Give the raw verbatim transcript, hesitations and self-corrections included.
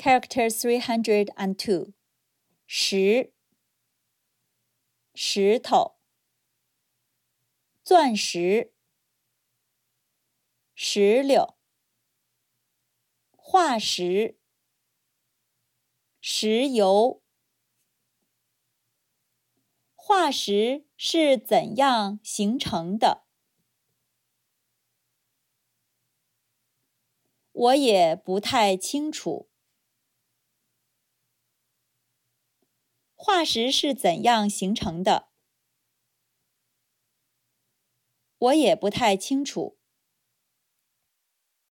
Character three hundred two. 石，石头，钻石，石榴，化石，石油。化石是怎样形成的？我也不太清楚。化石是怎样形成的？我也不太清楚。